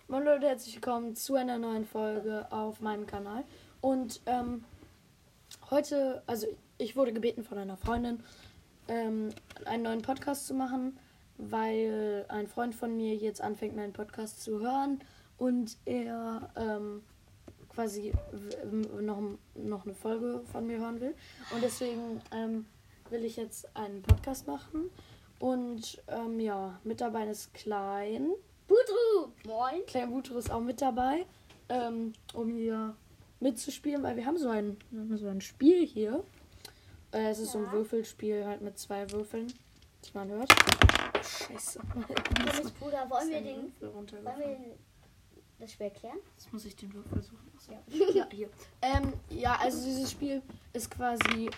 Moin Leute, herzlich willkommen zu einer neuen Folge auf meinem Kanal. Und heute, also ich wurde gebeten von einer Freundin, einen neuen Podcast zu machen, weil ein Freund von mir jetzt anfängt, meinen Podcast zu hören und er quasi noch eine Folge von mir hören will. Und deswegen will ich jetzt einen Podcast machen. Und mit dabei ist Klein. Butru! Moin! Klein Butru ist auch mit dabei, um hier mitzuspielen, weil wir haben so ein Spiel hier. Es ist so ein Würfelspiel halt mit 2 Würfeln, die man hört. Scheiße. Bruder, wollen wir das Spiel erklären? Jetzt muss ich den Würfel suchen. Ja. Ja, hier. Also dieses Spiel ist quasi,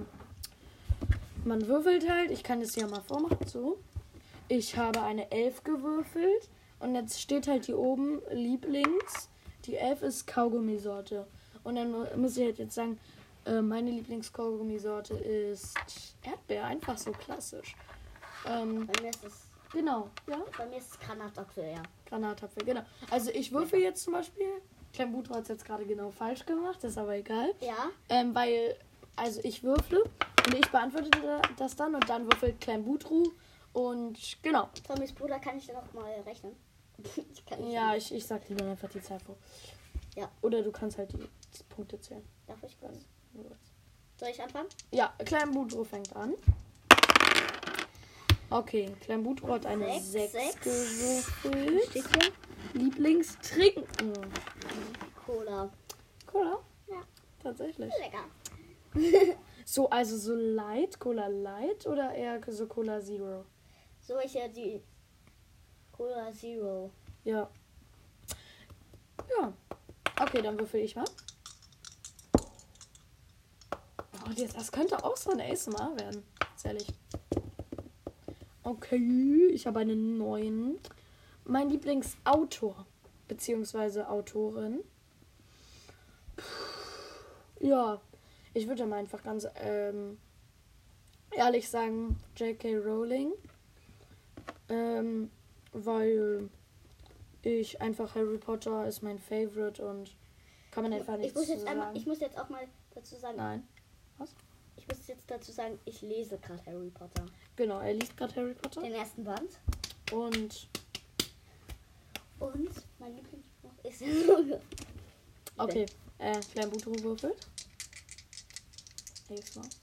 man würfelt halt. Ich kann es ja mal vormachen, so. Ich habe eine 11 gewürfelt und jetzt steht halt hier oben Lieblings. Die 11 ist Kaugummisorte. Und dann muss ich halt jetzt sagen, meine Lieblingskaugummisorte ist Erdbeer, einfach so klassisch. Bei mir ist es... Genau, ja? Bei mir ist es Granatapfel, ja. Granatapfel, genau. Also ich würfel jetzt zum Beispiel. Klein Butro hat es jetzt gerade genau falsch gemacht, ist aber egal. Ja. Weil, also ich würfle und ich beantworte das dann und dann würfelt Klein Butro und genau. Tommys Bruder, kann ich dann auch mal rechnen? Ich kann nicht. Ja, ich sag dir dann einfach die Zahl vor. Ja. Oder du kannst halt die Punkte zählen. Darf ich kurz? Soll ich anfangen? Ja, Klein Butro fängt an. Okay, Klein Butro hat eine 6 gewürfelt. Steht hier? Lieblingstrinken. Cola. Cola? Ja. Tatsächlich. Lecker. So, also so Light, Cola Light oder eher so Cola Zero? So, ich ja die Cola Zero. Ja. Ja. Okay, dann würfel ich mal. Oh, das könnte auch so ein ASMR werden. Ganz ehrlich. Okay, ich habe einen 9. Mein Lieblingsautor, beziehungsweise Autorin. Ja, ich würde mal einfach ganz ehrlich sagen, J.K. Rowling. Weil ich einfach Harry Potter ist mein Favorite und kann man einfach nicht sagen. Ich muss jetzt auch mal dazu sagen. Nein. Was? Ich muss jetzt dazu sagen, ich lese gerade Harry Potter. Genau, er liest gerade Harry Potter. Den ersten Band. Und mein Lieblingsbuch ist... okay, Klein Butro würfelt. Nächstes Mal.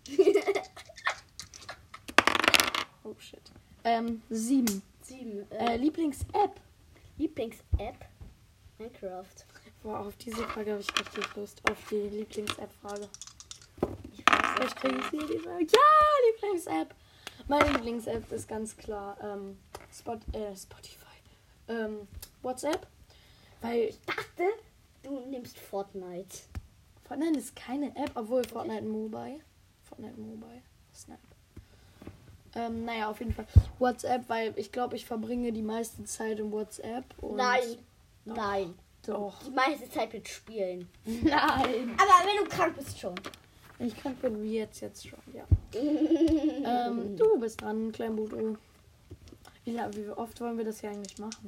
Oh shit. 7. 7. Lieblings-App. Lieblings-App? Minecraft. Boah, auf diese Frage habe ich richtig Lust. Auf die Lieblings-App-Frage. Ich Vielleicht kriege ich nie die Frage. Ja, Lieblings-App. Meine Lieblings-App ist ganz klar Spotify. WhatsApp. Weil Ich dachte, du nimmst Fortnite. Fortnite ist keine App, obwohl Fortnite Mobile. Snap. Naja, auf jeden Fall WhatsApp, weil ich glaube, ich verbringe die meiste Zeit in WhatsApp. Und Nein. Doch. Die meiste Zeit mit Spielen. Nein. Aber wenn du krank bist schon. Wenn ich krank bin, wie jetzt schon, ja. Du bist dran, Klein Butro. Wie oft wollen wir das hier eigentlich machen?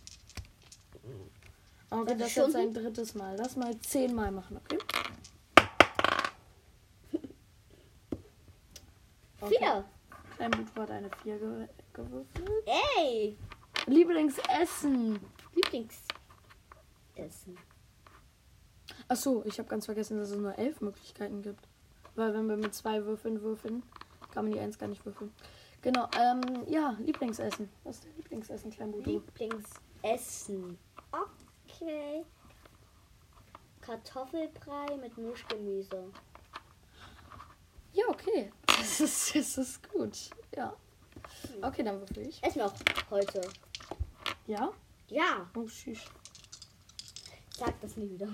Okay, das ist jetzt ein 3. Mal. Lass mal 10 Mal machen, okay? 4. Klein Butro hat eine 4 gewürfelt. Ey! Lieblingsessen. Essen. Achso, ich habe ganz vergessen, dass es nur 11 Möglichkeiten gibt. Weil wenn wir mit 2 würfeln, kann man die 1 gar nicht würfeln. Genau, ja, Lieblingsessen. Was ist dein Lieblingsessen, Klein Butro? Lieblingsessen. Okay. Kartoffelbrei mit Mischgemüse. Ja, okay. Das ist gut. Ja. Okay, dann würfel ich. Essen wir auch heute. Ja? Ja. Oh, tschüss. Sag das nie wieder.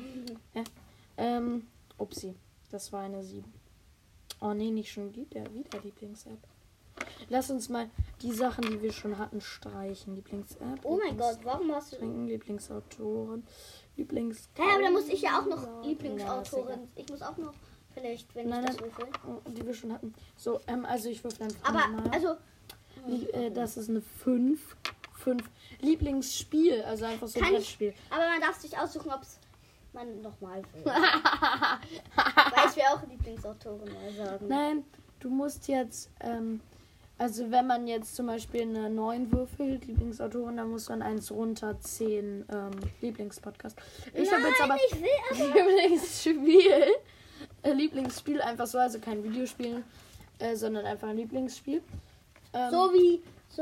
Upsi. Das war eine 7. Oh nee, nicht schon wieder Lieblings-App. Lass uns mal die Sachen, die wir schon hatten, streichen. Lieblings-App. Oh mein Gott, warum hast du... Trinken, Lieblingsautoren, Lieblings... Hey, aber da muss ich ja auch noch Ja, Lieblingsautorin. Ich muss auch noch, vielleicht, wenn ich das würfel. Die wir schon hatten. So, also ich würfel einfach Aber, mal. also... Das ist eine 5. 5 Lieblingsspiel, also einfach so ein Kann ich- Brettspiel. Aber man darf sich aussuchen, ob es man nochmal will. Weil ich will auch Lieblingsautorin mal sagen. Nein, du musst jetzt, also wenn man jetzt zum Beispiel eine 9 würfelt, Lieblingsautorin, dann muss man 1 runter 10 Lieblingspodcast. Ich habe jetzt aber ich will aber... Lieblingsspiel einfach so, also kein Videospiel, sondern einfach ein Lieblingsspiel. So wie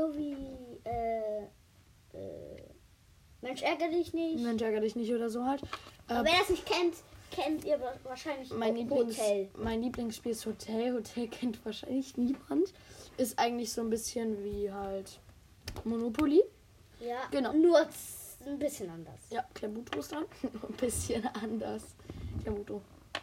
Mensch, ärgere dich nicht. Mensch, ärgere dich nicht oder so halt. Aber wer das nicht kennt, kennt ihr wahrscheinlich Mein Hotel. Lieblingsspiel ist Hotel. Hotel kennt wahrscheinlich niemand. Ist eigentlich so ein bisschen wie halt Monopoly. Ja, Genau. nur ein bisschen anders. Ja, Klambuto ist dran. Ein bisschen anders. Klambuto.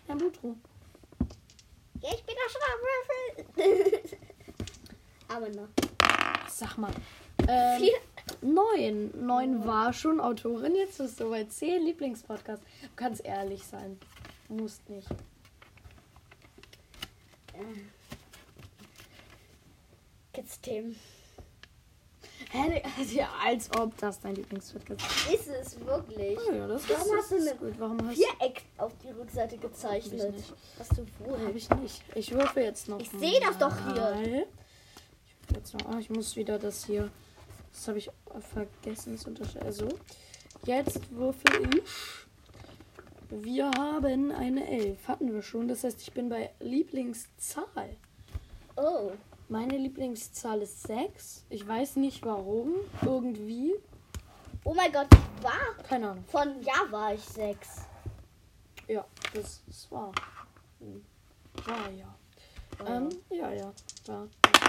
Ja, ich bin der Schwabwürfel. Aber noch. Sag mal. 4. 9 war schon Autorin. Jetzt bist du bei 10 Lieblingspodcasts. Du kannst ehrlich sein. Du musst nicht. Kids-Themen. Hä? Ja, als ob das dein Lieblingspodcast ist. Ist es wirklich? Oh ja, das Warum ist, hast du das ist eine gut. Warum hast Viereck auf die Rückseite Hab ich gezeichnet? nicht. Hast du wohl? Habe ich nicht. Ich würfel jetzt noch. Ich sehe das doch hier. mal. Ich würfel jetzt noch. Ich muss wieder das hier. Das habe ich vergessen zu unterscheiden. Also, jetzt würfel ich. Wir haben eine 11. Hatten wir schon. Das heißt, ich bin bei Lieblingszahl. Oh. Meine Lieblingszahl ist 6. Ich weiß nicht warum. Irgendwie. Oh mein Gott, war. Keine Ahnung. Von ja war ich 6. Ja, das war. War ja. Ja. War.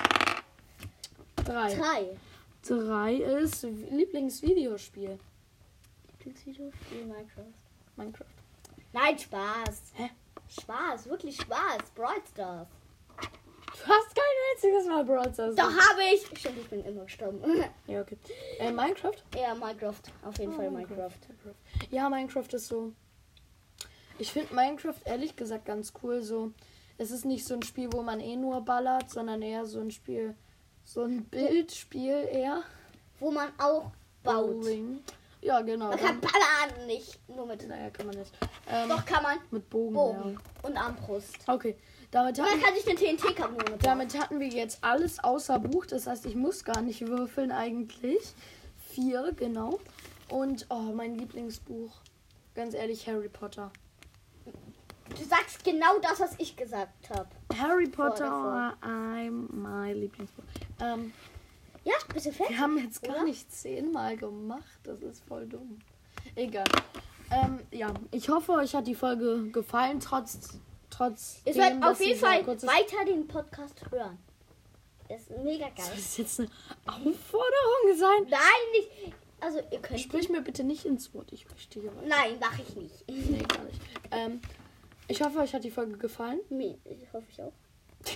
3. 3. 3 ist Lieblingsvideospiel. Lieblingsvideospiel Minecraft. Nein, Spaß. Hä? Spaß, wirklich Spaß. Brawl Stars. Du hast kein einziges Mal Brawl Stars. Doch, habe ich. Stimmt, ich bin immer gestorben. Ja, okay. Minecraft? Ja, Minecraft. Auf jeden Fall Minecraft. Ja, Minecraft ist so. Ich finde Minecraft ehrlich gesagt ganz cool. So, es ist nicht so ein Spiel, wo man nur ballert, sondern eher so ein Spiel, so ein Bildspiel eher. Wo man auch baut. Bowling. Ja, genau. Man kann ballern, nicht nur mit. Naja, kann man nicht. Doch kann man Mit Bogen. Bogen und Armbrust. Ja. Okay. Damit Und hatten, man kann sich eine TNT-Kanone bauen. damit hatten wir jetzt alles außer Buch. Das heißt, ich muss gar nicht würfeln eigentlich. 4, genau. Und mein Lieblingsbuch. Ganz ehrlich, Harry Potter. Du sagst genau das, was ich gesagt habe. Harry Davor. Potter, I'm my Lieblingsbuch. Ja, bist du fertig? Wir haben jetzt gar Oder? nicht 10-mal gemacht. Das ist voll dumm. Egal. Ja, ich hoffe, euch hat die Folge gefallen, trotz Ihr sollt auf jeden Fall weiter den Podcast hören. Das ist mega Soll geil. das jetzt eine Aufforderung sein? Nein, nicht. Also, ihr könnt. Sprich mir bitte nicht ins Wort. Ich möchte hier weiter. Nein, mache ich nicht. Nee, gar nicht. Ich hoffe, euch hat die Folge gefallen. Mir, ich hoffe ich auch.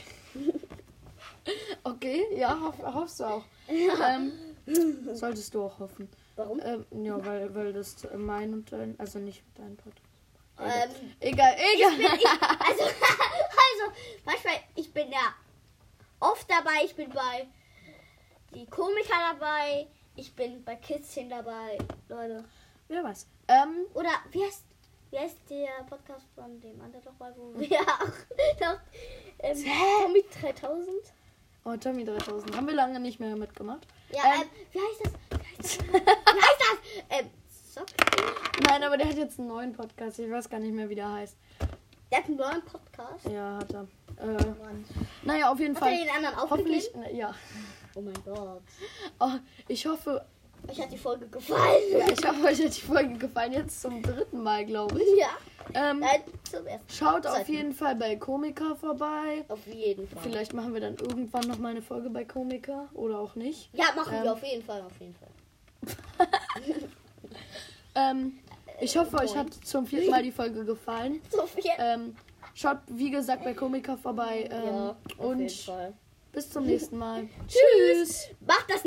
Okay, ja, hoffst du auch. Solltest du auch hoffen. Warum? Ja, weil das mein und dein, also nicht dein Podcast. Egal. Egal. Also, manchmal, ich bin ja oft dabei. Ich bin bei die Komiker dabei. Ich bin bei Kitzchen dabei, Leute. Wer weiß. Oder wie heißt der Podcast von dem anderen doch mal, wo wir auch noch Tommy 3000? Oh, Tommy 3000. Haben wir lange nicht mehr mitgemacht. Ja, wie heißt das? Wie heißt das? Sock? Nein, aber der hat jetzt einen neuen Podcast. Ich weiß gar nicht mehr, wie der heißt. Der hat einen neuen Podcast. Ja, hat er. Mann. Naja, auf jeden Hat er Fall. den anderen aufgegeben? Hoffentlich. Ja. Oh mein Gott. Oh, ich hoffe, Euch hat die Folge gefallen. euch hat die Folge gefallen. Jetzt zum 3. Mal, glaube ich. Ja. Nein, zum ersten. Schaut auf Zweiten. jeden Fall bei Komiker vorbei. Auf jeden Fall. Vielleicht machen wir dann irgendwann noch mal eine Folge bei Komiker oder auch nicht. Ja, machen wir auf jeden Fall. Ich hoffe, euch hat zum 4. Mal die Folge gefallen. So viel. Schaut, wie gesagt, bei Komiker vorbei. Ja, auf jeden Und Fall. bis zum nächsten Mal. Tschüss. Macht das